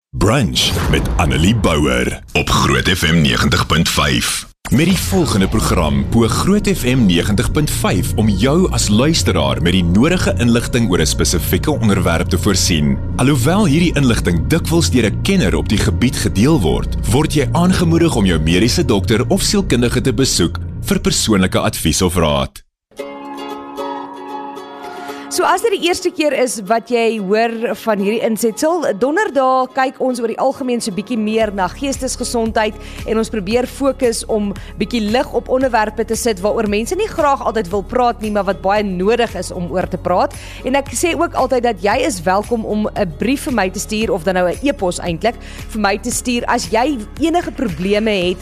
Brunch met Annelie Bouwer op Groot FM 90.5. Met die volgende program poog Groot FM 90.5 om jou as luisteraar met die nodige inligting oor 'n spesifieke onderwerp te voorsien. Alhoewel hierdie inligting dikwels deur 'n kenner op die gebied gedeel word jy aangemoedig om jou mediese dokter of sielkundige te besoek vir persoonlike advies of raad. So as dit die eerste keer is wat jy hoor van hierdie insetsel, donderdag kyk ons oor die algemeen so bietjie meer na geestesgesondheid en ons probeer fokus om bietjie lig op onderwerpe te sit waaroor mense nie graag altyd wil praat nie, maar wat baie nodig is om oor te praat. En ek sê ook altyd dat jy is welkom om 'n brief vir my te stuur, of dan nou 'n e-pos eintlik, vir my te stuur as jy enige probleme het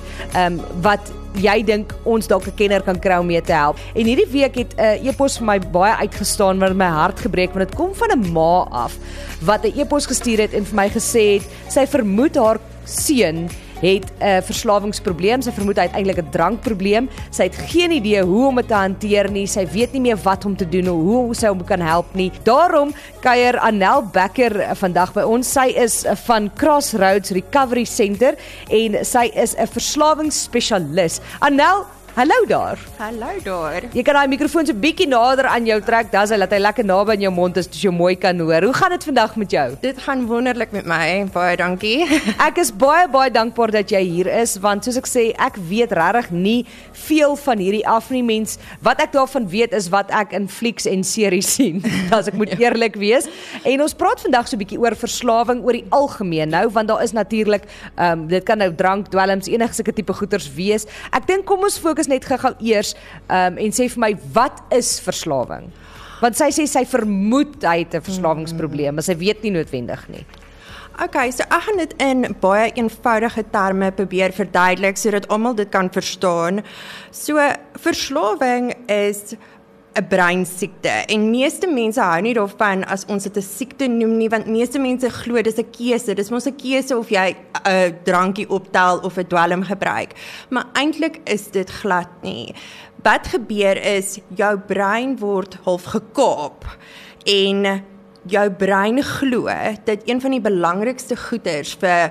wat jy dink ons dalk 'n kenner kan kry om mee te help. En hierdie week het 'n e-pos vir my baie uitgestaan wat my hart gebreek, want dit kom van 'n ma af wat 'n e-pos gestuur het en vir my gesê het sy vermoed haar seun het 'n verslawingsprobleem, sy vermoed hy het eintlik 'n drankprobleem. Sy het geen idee hoe om dit te hanteer nie. Sy weet nie meer wat om te doen of hoe sy hom kan help nie. Daarom kuier Annel Becker vandag by ons. Sy is van Crossroads Recovery Center en sy is 'n verslawingsspesialis. Annel, hallo daar. Hallo daar. Jy kan daai mikrofoon so bietjie nader aan jou trek, dan laat hy lekker naby aan jou mond is, so jy mooi kan hoor. Hoe gaan dit vandag met jou? Dit gaan wonderlik met my, baie dankie. Ek is baie dankbaar dat jy hier is, want soos ek sê, ek weet regtig nie veel van hierdie af nie, mens. Wat ek daarvan weet is wat ek in flieks en series sien, as ek moet eerlik wees. En ons praat vandag so 'n bietjie oor verslawing oor die algemeen nou, want daar is natuurlik, dit kan nou drank, dwelms, enige sulke tipe goeters wees. Ek dink kom ons fokus net gou eers en sê vir my, wat is verslawing? Want sy sê sy vermoed hy het 'n verslawingsprobleem, maar sy weet nie noodwendig nie. Okay, so ek gaan dit in baie eenvoudige terme probeer verduidelik sodat almal dit kan verstaan. So verslawing is 'n breinsiekte en meeste mense hou nie daarvan as ons dit 'n siekte noem nie, want meeste mense glo dis 'n keuse, dis mos 'n keuse of jy 'n drankie optel of 'n dwelm gebruik, maar eintlik is dit glad nie. Wat gebeur is, jou brein word half gekaap en jou brein glo dat een van die belangrikste goeders vir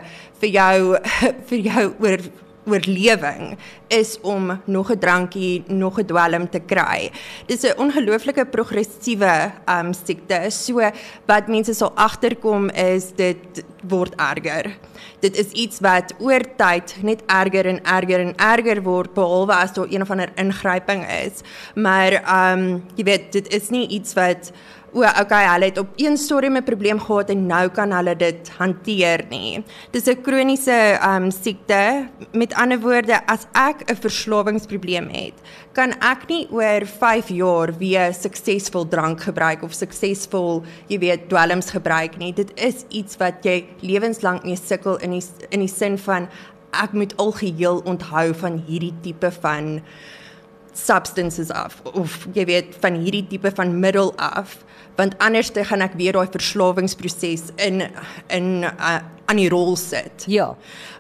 jou oorlewing is om nog 'n drankie, nog 'n dwelm te kry. Dis 'n ongelooflike progressiewe siekte. So wat mense sal agterkom is dit word erger. Dit is iets wat oor tyd net erger en erger en erger word, behalwe as daar een of ander ingryping is. Maar jy weet, dit is nie iets wat hulle het op een stadium 'n probleem gehad en nou kan hulle dit hanteer nie. Dis 'n kroniese siekte. Met ander woorde, as ek 'n verslawingsprobleem het, kan ek nie oor 5 jaar weer suksesvol drank gebruik of suksesvol, jy weet, dwelms gebruik nie. Dit is iets wat jy lewenslang mee sukkel in die sin van ek moet algeheel onthou van hierdie tipe van substances af, of jy weet, van hierdie tipe van middel af, want anders gaan ek weer daai verslawingsproses aan die rol sit. Ja.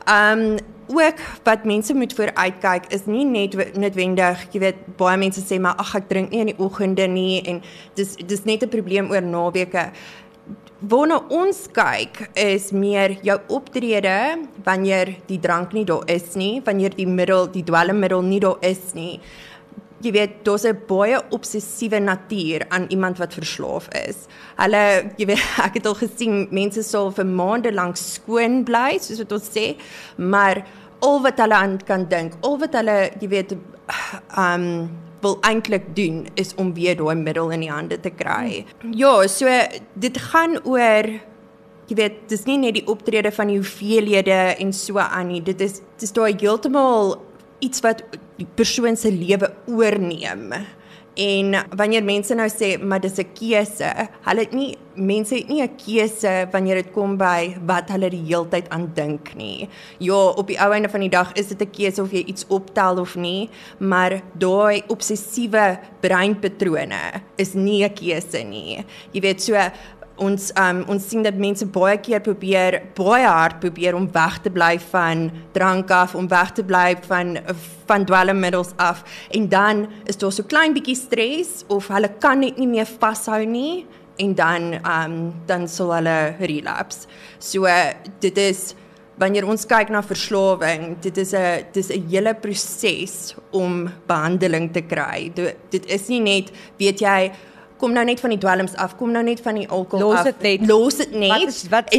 Ook wat mense moet vooruitkyk is nie net noodwendig, jy weet, baie mense sê maar ag ek drink nie in die oggende nie en dis net 'n probleem oor naweke. Waarna ons kyk is meer jou optrede wanneer die drank nie daar is nie, wanneer die dwelmmiddel nie daar is nie. Jy weet, daar's 'n baie obsessiewe natuur aan iemand wat verslaaf is. Hulle, jy weet, ek het al gesien, mense sal vir maande lank skoon bly, soos wat ons sê, maar al wat hulle aan kan dink, al wat hulle, jy weet, wil eintlik doen, is om weer daai middel in die hande te kry. Ja, so, dit gaan oor, jy weet, dis nie net die optrede van die hoeveelhede en so aan nie, dit is daai heeltemal iets wat die persoon se lewe oorneem. En wanneer mense nou sê, maar dis 'n keuse, mense het nie 'n keuse wanneer dit kom by wat hulle die heeltyd aan dink nie. Ja, op die ou einde van die dag is dit 'n keuse of jy iets optel of nie, maar daai obsessiewe breinpatrone is nie 'n keuse nie. Jy weet, so Ons sien dat mense baie hard probeer om weg te bly van drank af, om weg te bly van dwelmmiddels af. En dan is daar so klein bietjie stres, of hulle kan net nie meer vashou nie. en dan sal hulle relapse. So dit is wanneer ons kyk na verslawing, dit is 'n hele proses om behandeling te kry. Dit is nie net, weet jy, kom nou net van die dwelms af, kom nou net van die alkohol af. Los dit net. Wat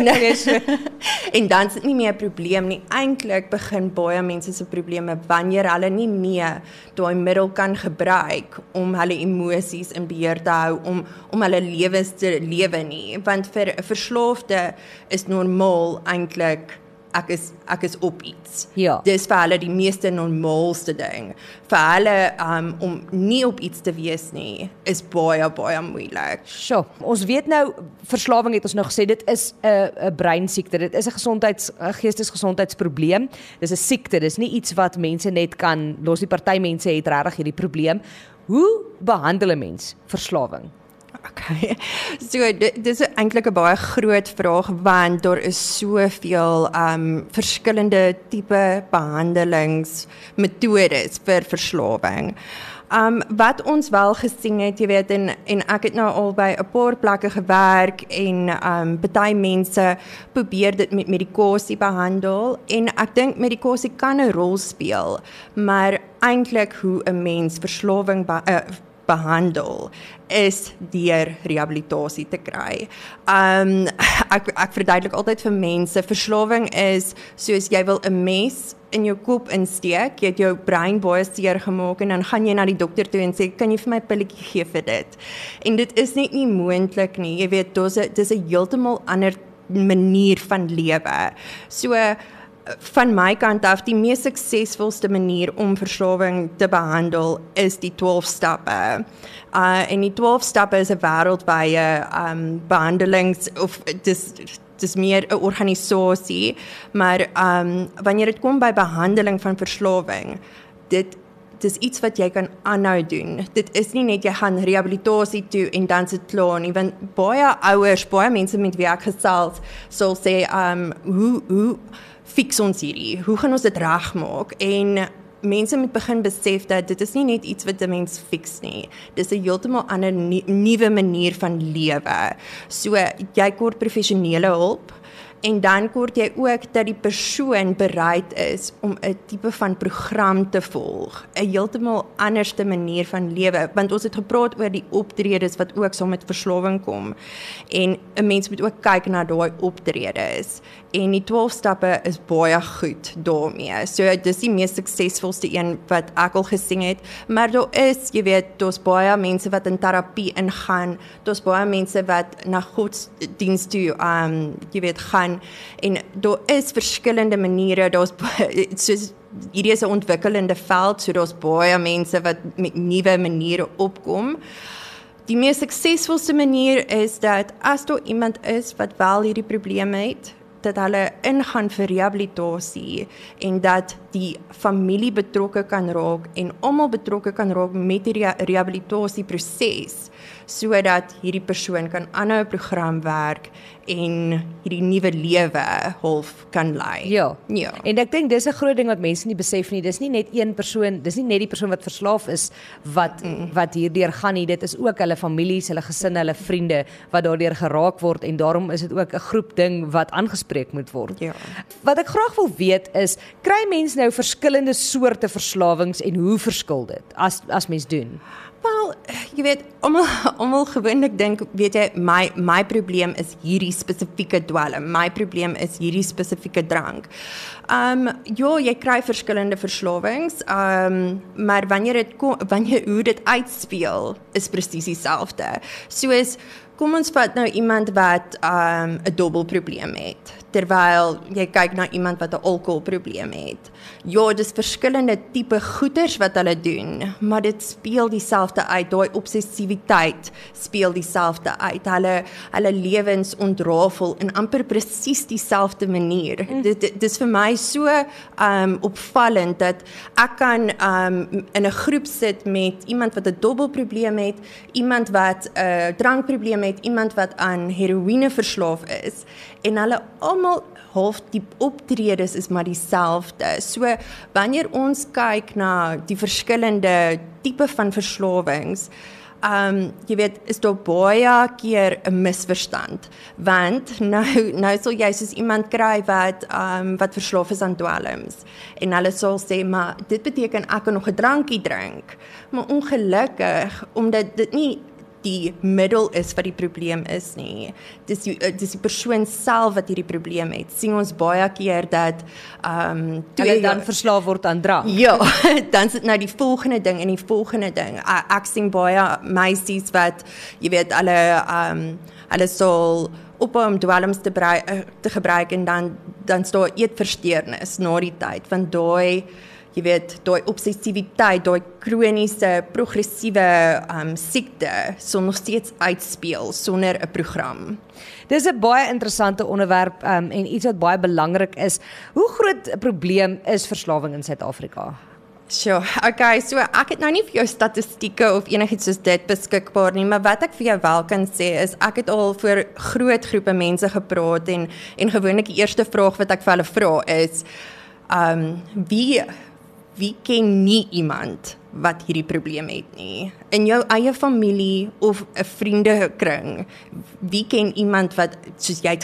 en dan is dit nie meer 'n probleem nie. Eintlik begin baie mense se probleme wanneer hulle nie meer daai middel kan gebruik om hulle emosies in beheer te hou, om hulle lewens te lewe nie. Want vir 'n verslaafde is normaal eintlik ek is op iets. Ja. Dis vir hulle die meeste normaalste ding. Vir hulle om nie op iets te wees nie, is baie moeilik. Sjoe, ons weet nou, verslawing het ons nou gesê, dit is 'n breinsiekte, dit is 'n geestesgesondheidsprobleem, dis 'n siekte, dis nie iets wat mense net kan los. Die party mense het regtig hierdie probleem. Hoe behandel 'n mens verslawing? Okay. So dis eintlik 'n baie groot vraag want daar is soveel verskillende tipe behandelingsmetodes vir verslawing. Wat ons wel gesien het, jy weet, en ek het nou al by 'n paar plekke gewerk en party mense probeer dit met medikasie behandel en ek dink medikasie kan 'n rol speel, maar eintlik hoe 'n mens verslawing behandel is deur rehabilitasie te kry. Ek verduidelik altyd vir mense, verslawing is soos jy wil 'n mes in jou kop insteek, jy het jou brein baie seer gemaak en dan gaan jy na die dokter toe en sê, kan jy vir my 'n pilletjie gee vir dit? En dit is net nie moontlik nie. Jy weet, dis 'n heeltemal ander manier van lewe. So van my kant af, die mees suksesvolste manier om verslawing te behandel is die 12 stappe. En die 12 stappe is 'n wêreldwye behandelings of dis meer 'n organisasie, maar wanneer dit kom by behandeling van verslawing, dis iets wat jy kan aanhou doen. Dit is nie net jy gaan rehabilitasie toe en dan sit klaar nie, want baie ouers, baie mense met wie ek gesels, sal sê hoe fix ons hierdie? Hoe gaan ons dit regmaak? En mense moet begin besef dat dit is nie net iets wat 'n mens fix nie. Dis 'n heeltemal ander nuwe manier van lewe. So jy kort professionele hulp en dan kort jy ook dat die persoon bereid is om 'n tipe van program te volg, 'n heeltemal anderste manier van lewe, want ons het gepraat oor die optredes wat ook saam met verslawing kom. En 'n mens moet ook kyk na daai optredes. En die 12 stappe is baie goed daarmee. So dis die mees suksesvolste een wat ek al gesien het, maar daar is, jy weet, daar's baie mense wat in terapie ingaan, daar's baie mense wat na godsdiens toe jy weet gaan, en daar is verskillende maniere, daar's soos hierdie is 'n ontwikkelende veld, so daar's baie mense wat met nuwe maniere opkom. Die mees suksesvolste manier is dat as daar iemand is wat wel hierdie probleme het, dat hulle ingaan vir rehabilitasie en dat die familie betrokke kan raak en almal betrokke kan raak met die rehabilitasieproses, sodat hierdie persoon kan aanhou 'n program werk en hierdie nuwe lewe half kan lei. Ja. En ek dink dis 'n groot ding wat mense nie besef nie. Dis nie net een persoon, dis nie net die persoon wat verslaaf is wat hierdeur gaan nie. Dit is ook hulle families, hulle gesinne, hulle vriende wat daardeur geraak word, en daarom is dit ook 'n groep ding wat aangespreek moet word. Ja. Wat ek graag wil weet is, kry mense nou verskillende soorte verslawings en hoe verskil dit as mens doen? Wel, jy weet, almal gewoonlik dink, weet jy, my probleem is hierdie spesifieke dwelm, my probleem is hierdie spesifieke drank. Ja, jy kry verskillende verslawings, maar wanneer hoe dit uitspeel, is presies dieselfde. Soos, kom ons vat nou iemand wat 'n dobbelprobleem het, terwyl jy kyk na iemand wat 'n alkoholprobleem het. Ja, dis verskillende tipe goeders wat hulle doen, maar dit speel dieselfde uit. Daai obsessiwiteit speel dieselfde uit. Hulle lewens ontrafel in amper presies dieselfde manier. Dit is vir my so opvallend dat ek kan in 'n groep sit met iemand wat 'n dobbelprobleem het, iemand wat 'n drankprobleem het, iemand wat aan heroïne verslaaf is, en hulle almal half die optredes is maar dieselfde. So wanneer ons kyk na die verskillende tipe van verslawings, jy weet, is daar baie keer 'n misverstand, want nou sal jy soos iemand kry wat verslaaf is aan dwelms, en hulle sal sê, maar dit beteken ek kan nog 'n drankie drink, maar ongelukkig, omdat dit nie die middel is wat die probleem is nie. Dis die persoon self wat hierdie probleem het. Sien ons baie keer dat Hulle dan verslaaf word aan drank. Ja, dan sit nou die volgende ding en die volgende ding. Ek sien baie meisies wat, jy weet, hulle sal ophou om dwelms te gebruik en dan staan eetversteurnis na die tyd, want jy weet, daai obsessiwiteit, daai kroniese, progressiewe siekte sal nog steeds uitspeel sonder 'n program. Dis 'n baie interessante onderwerp en iets wat baie belangrik is. Hoe groot 'n probleem is verslawing in Suid-Afrika? Sure, okay, so ek het nou nie vir jou statistieke of enigiets soos dit beskikbaar nie, maar wat ek vir jou wel kan sê is, ek het al voor groot groepe mense gepraat en gewoonlik die eerste vraag wat ek vir hulle vra is, wie ken nie iemand wat hierdie probleem het nie? In jou eie familie of 'n vriendekring, wie ken iemand wat, soos jy het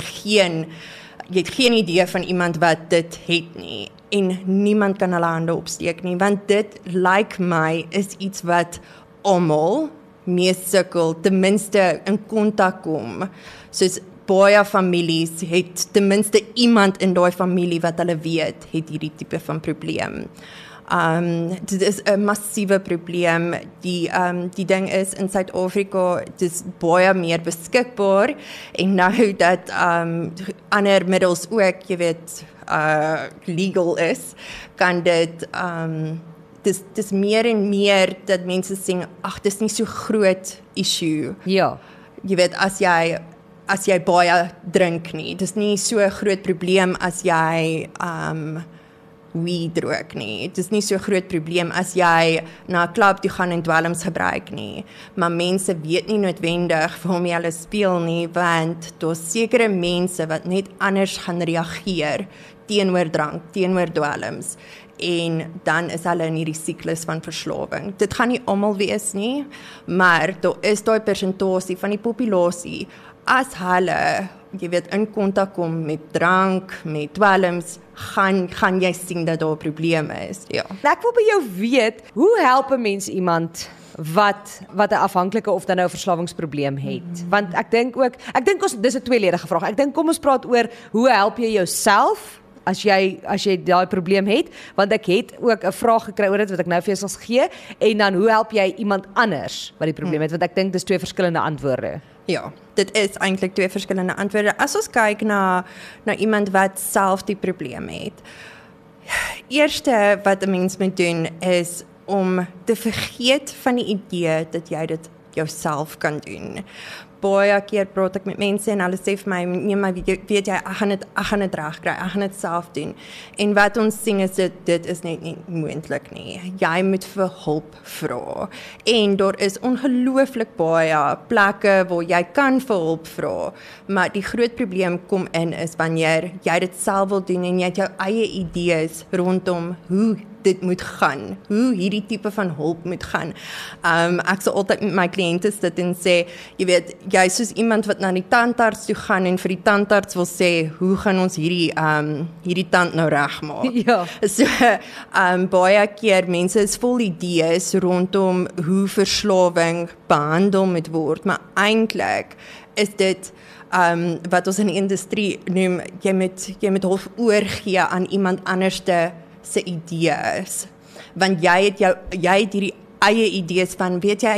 geen idee van iemand wat dit het nie, en niemand kan hulle hande opsteek nie, want dit lyk my is iets wat almal mee sukkel, ten minste in kontak kom, soos baie families het ten minste iemand in daai familie wat hulle weet, het hierdie tipe van probleem. Dit is 'n massiewe probleem. Die ding is in Suid-Afrika, dit is baie meer beskikbaar, en nou dat ander middels ook, jy weet, legal is, kan dit dis meer en meer dat mense sê, ag, dis nie so groot issue. Ja. Jy weet, as jy baie drink nie, dis nie so 'n groot probleem as jy weed rook nie. Dit is nie so 'n groot probleem as jy na 'n klub toe gaan en dwelms gebruik nie. Maar mense weet nie noodwendig waarmee hulle speel nie, want daar's sekere mense wat net anders gaan reageer teenoor drank, teenoor dwelms, en dan is hulle in hierdie siklus van verslawing. Dit gaan nie almal wees nie, maar daar is daai persentasie van die populasie, as hulle, jy weet, in kontak kom met drank, met dwelms, gaan jy sien dat daar 'n probleem is. Ja. Ek wil by jou weet, hoe help 'n mens iemand wat 'n afhanklike of dan nou 'n verslawingsprobleem het? Want ek dink ons dis 'n tweeledige vraag. Ek dink kom ons praat oor hoe help jy jouself as jy daai probleem het, want ek het ook 'n vraag gekry oor dit wat ek nou vir jou sal gee, en dan hoe help jy iemand anders wat die probleem het, want ek dink dis twee verskillende antwoorde. Ja, dit is eintlik twee verskillende antwoorde. As ons kyk na iemand wat self die probleem het, eerste wat 'n mens moet doen is om te vergeet van die idee dat jy dit jouself kan doen. Baie keer praat ek met mense en hulle sê vir my, nee, maar weet jy, ek gaan dit reg kry, ek gaan dit self doen. En wat ons sien is dit is net nie moontlik nie. Jy moet vir hulp vra. En daar is ongelooflik baie plekke waar jy kan vir hulp vra, maar die groot probleem kom is wanneer jy dit self wil doen en jy het jou eie idees rondom hoe dit moet gaan, hoe hierdie tipe van hulp moet gaan. Ek sal altyd met my kliënte sit en sê, jy weet, jy is soos iemand wat na die tandarts toe gaan en vir die tandarts wil sê, hoe gaan ons hierdie tand nou regmaak? Ja. So, baie keer mense is vol idees rondom hoe verslawing behandel moet word, maar eintlik is dit wat ons in die industrie noem, jy moet half oorgee aan iemand anderste se idees, want jy het hierdie eie idees van, weet jy,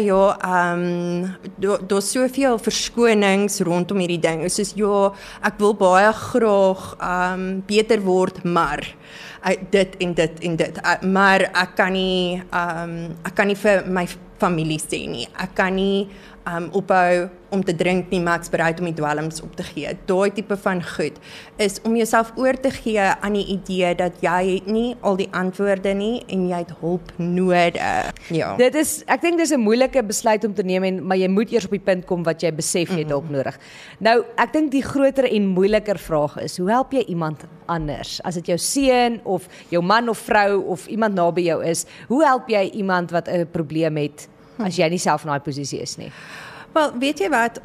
daar's soveel verskonings rondom hierdie ding, soos, ek wil baie graag beter word, maar dit en dit en dit, maar ek kan nie vir my familie sê nie, ek kan nie ophou om te drink nie, maar ek's bereid om die dwelms op te gee. Daai tipe van goed is om jouself oor te gee aan die idee dat jy het nie al die antwoorde nie en jy het hulp nodig. Ja. Ek dink dis 'n moeilike besluit om te neem, maar jy moet eers op die punt kom wat jy besef jy het hulp nodig. Nou, ek dink die groter en moeiliker vraag is, hoe help jy iemand anders? As dit jou seun of jou man of vrou of iemand naby jou is, hoe help jy iemand wat 'n probleem het as jy nie self in daai posisie is nie? Wel, weet jy wat,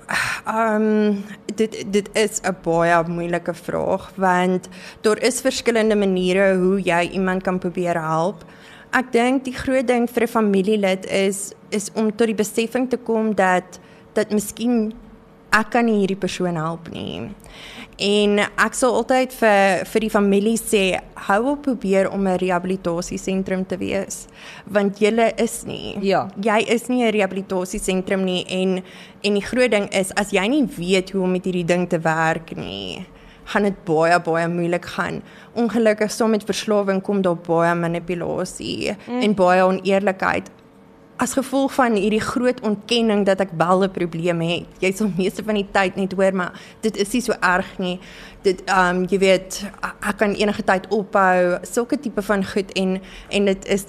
dit is 'n baie moeilike vraag, want daar is verskillende maniere hoe jy iemand kan probeer help. Ek dink die groot ding vir 'n familielid is om tot die besefing te kom dat miskien ek kan nie hierdie persoon help nie. En ek sal altyd vir die familie sê, hou op probeer om 'n rehabilitasiesentrum te wees, want julle is nie. Ja. Jy is nie 'n rehabilitasiesentrum nie en die groot ding is, as jy nie weet hoe om met hierdie ding te werk nie, gaan dit baie moeilik gaan. Ongelukkig saam met verslawing kom daar baie manipulasie en baie oneerlikheid. As gevolg van hierdie groot ontkenning dat ek wel 'n probleem het. Jy sal meeste van die tyd net hoor, maar dit is nie so erg nie. Dit jy weet, ek kan enige tyd ophou, sulke tipe van goed en dit is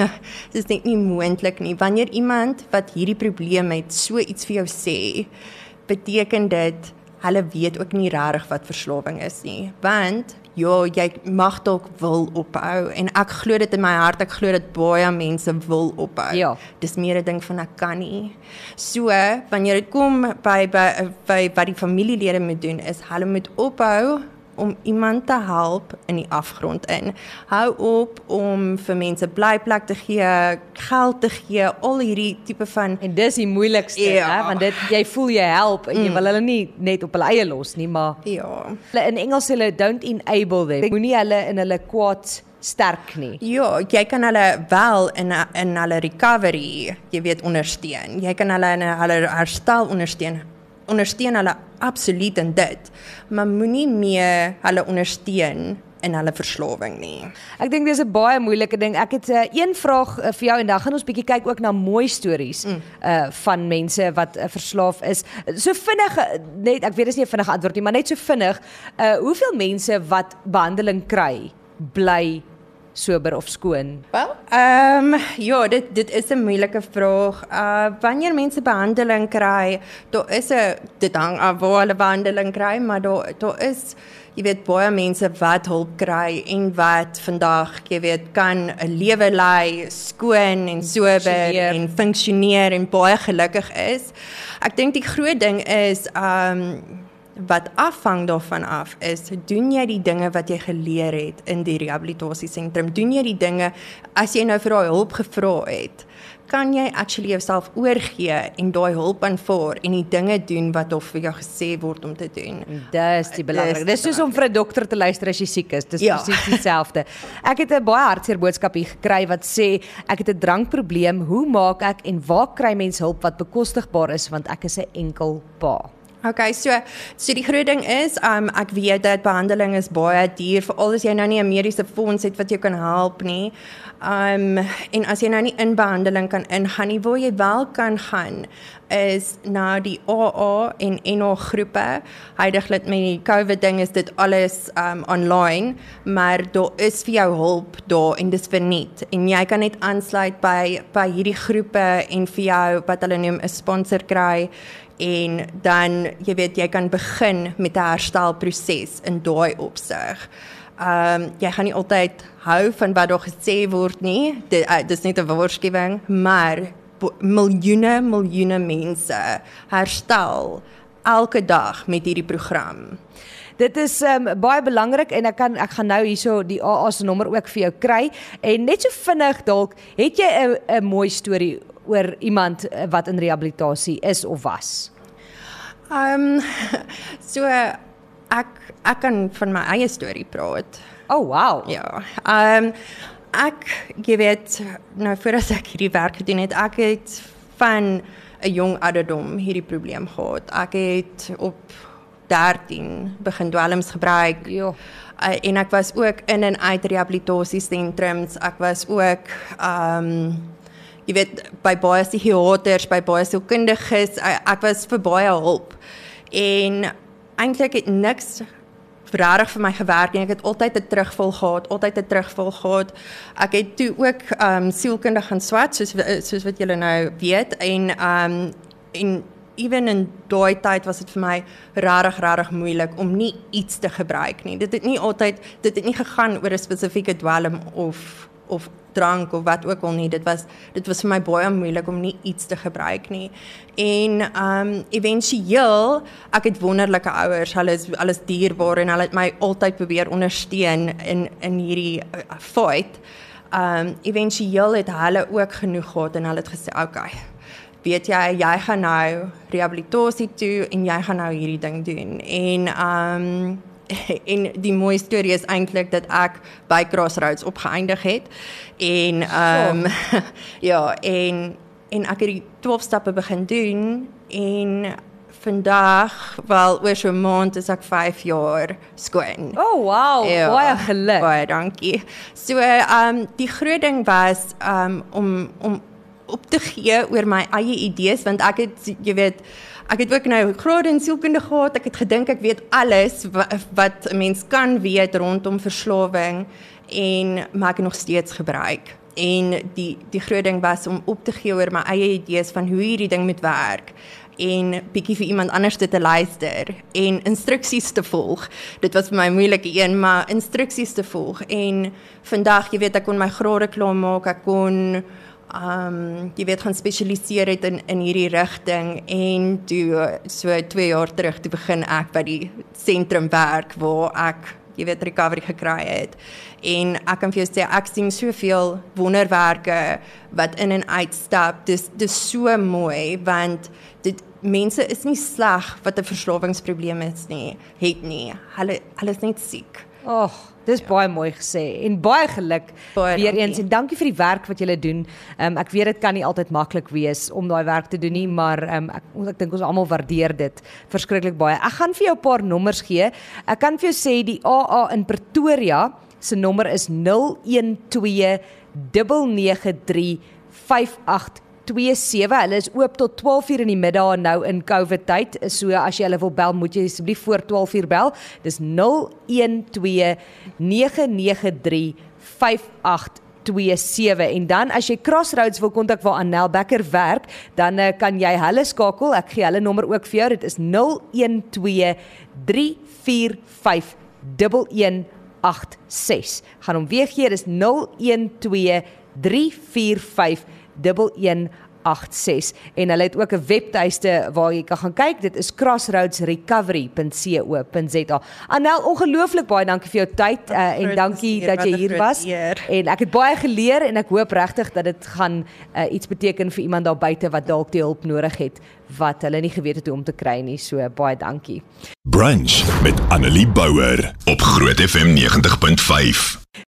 net nie moontlik nie. Wanneer iemand wat hierdie probleem het, so iets vir jou sê, beteken dit hulle weet ook nie regtig wat verslawing is nie. Want ja, jy mag dalk wil ophou en ek glo dit in my hart, ek glo dat baie mense wil ophou. Ja. Dis meer 'n ding van ek kan nie. So, wanneer dit kom by wat die familielede moet doen, is hulle moet ophou om iemand te help in die afgrond in. Hou op om vir mense blyplek te gee, geld te gee, al hierdie tipe van. En dis die moeilikste, Ja. want jy voel jy help en jy wil hulle nie net op hulle eie los nie, maar Ja. in Engels sê hulle don't enable them. Moenie hulle in hulle kwaad sterk nie. Ja, jy kan hulle wel in hulle recovery, jy weet, ondersteun. Jy kan hulle in hulle herstel ondersteun hulle absoluut in dit, maar moenie meer hulle ondersteun in hulle verslawing nie. Ek dink dis 'n baie moeilike ding. Ek het een vraag vir jou en dan gaan ons bietjie kyk ook na mooi stories van mense wat verslaaf is. So vinnig net, ek weet dis nie 'n vinnige antwoord nie, maar net so vinnig, hoeveel mense wat behandeling kry, bly sober of skoon? Wel, ja, dit is 'n moeilike vraag. Wanneer mense behandeling kry, dit hang af waar hulle behandeling kry, maar daar is, jy weet, baie mense wat hulp kry en wat vandag, jy weet, kan 'n lewe lei, skoon en sober en funksioneer en baie gelukkig is. Ek dink die groot ding is, wat afhang daarvan af is, doen jy die dinge wat jy geleer het in die rehabilitasiesentrum? Doen jy die dinge, as jy nou vir daai hulp gevra het, kan jy actually jouself oorgee en daai hulp aanvaar en die dinge doen wat of vir jou gesê word om te doen? Dis die belangrik. Dis soos om vir 'n dokter te luister as jy siek is. Dis Ja. presies dieselfde. Ek het 'n baie hartseer boodskap hier gekry wat sê ek het 'n drankprobleem. Hoe maak ek en waar kry mens hulp wat bekostigbaar is want ek is 'n enkel pa? Okay, so die groot ding is, ek weet dat behandeling is baie duur, veral as jy nou nie 'n mediese fonds het wat jou kan help nie. En as jy nou nie in behandeling kan ingaan nie, waar jy wel kan gaan, is na die AA en NA groepe. Huidiglik met die COVID ding is dit alles online, maar daar is vir jou hulp daar en dis verniet. En jy kan net aansluit by hierdie groepe en vir jou wat hulle noem 'n sponsor kry. En dan, jy weet, jy kan begin met 'n herstelproses in daai opsig. Jy gaan nie altyd hou van wat daar gesê word nie, dis net 'n waarskuwing, maar miljoene mense herstel elke dag met hierdie program. Dit is baie belangrik en ek gaan nou hierso die AA se nommer ook vir jou kry. En net so vinnig dalk, het jy 'n mooi storie oor iemand wat in rehabilitasie is of was? So ek kan van my eie storie praat. Oh, wow. Ja. Jy weet, nou voordat ek hierdie werk gedoen het, ek het van 'n jong ouderdom hierdie probleem gehad. Ek het op 13 begin dwelms gebruik. Ja. En ek was ook in en uit rehabilitasiesentrums. Ek was ook jy weet, by baie psigiaters, by baie sielkundiges. Ek was vir baie hulp. En eintlik het niks regtig vir my gewerk en ek het altyd 'n terugval gehad, Ek het toe ook sielkundig gaan swat, soos wat julle nou weet, en even in daai tyd was dit vir my regtig moeilik om nie iets te gebruik nie. Dit het nie gegaan oor 'n spesifieke dwelm of of drank of wat ook al nie. Dit was vir my baie moeilik om nie iets te gebruik nie. En éventueel, ek het wonderlike ouers, hulle is dierbaar en hulle het my altyd probeer ondersteun in hierdie fight. Éventueel het hulle ook genoeg gehad en hulle het gesê, okay, weet jy gaan nou rehabilitasie toe en jy gaan nou hierdie ding doen. En die mooie storie is eintlik dat ek by Crossroads opgeëindig het. En ja, en ek het die 12 stappe begin doen en vandag, wel oor so 'n maand is ek 5 jaar skoon. Oh wow, Ja, baie geluk. Baie dankie. So die groot ding was om op te gee oor my eie idees, want ek het ook nou graad in sielkunde gehad, ek het gedink ek weet alles wat 'n mens kan weet rondom verslawing, maar ek het nog steeds gebruik. En die groot ding was om op te gee oor my eie idees van hoe hierdie ding moet werk, en bietjie vir iemand anders te luister, en instruksies te volg. Dit was vir my 'n moeilike een, maar instruksies te volg, en vandag, jy weet, ek kon my grade klaar maak, ek kon jy weet, gaan spesialiseer het in hierdie rigting, en toe, so 2 jaar terug, toe begin ek by die sentrum werk, waar ek, jy weet, recovery gekry het, en ek kan vir jou sê, ek sien soveel wonderwerke, wat in en uitstap, dis so mooi, want mense is nie sleg, wat 'n verslawingsprobleem is nie, hulle is net siek. Dis baie mooi gesê en baie geluk Baie weer dankie. eens en dankie vir die werk wat julle doen. Ek weet dit kan nie altyd maklik wees om daai werk te doen nie, maar ek dink ons almal waardeer dit verskriklik baie. Ek gaan vir jou 'n paar nommers gee. Ek kan vir jou sê die AA in Pretoria se nommer is 012 993 5827. Hulle is oop tot 12:00 in die middag nou in COVID tyd. So as jy hulle wil bel, moet jy asseblief voor 12:00 bel. Dis 012 993 5827. En dan as jy Crossroads wil kontak waar Annel Becker werk, dan kan jy hulle skakel. Ek gee hulle nommer ook vir jou. Dit is 012 345 1186. Gaan hom weer gee, dis 012 345 1186 en hulle het ook 'n webtuiste waar jy kan gaan kyk, dit is crossroadsrecovery.co.za. Annel, ongelooflik baie dankie vir jou tyd en dankie dat jy hier was. En ek het baie geleer en ek hoop regtig dat dit gaan iets beteken vir iemand daar buite wat dalk die hulp nodig het wat hulle nie geweet het hoe om te kry nie. So baie dankie. Brunch met Annelie Bouwer op Groot FM 90.5.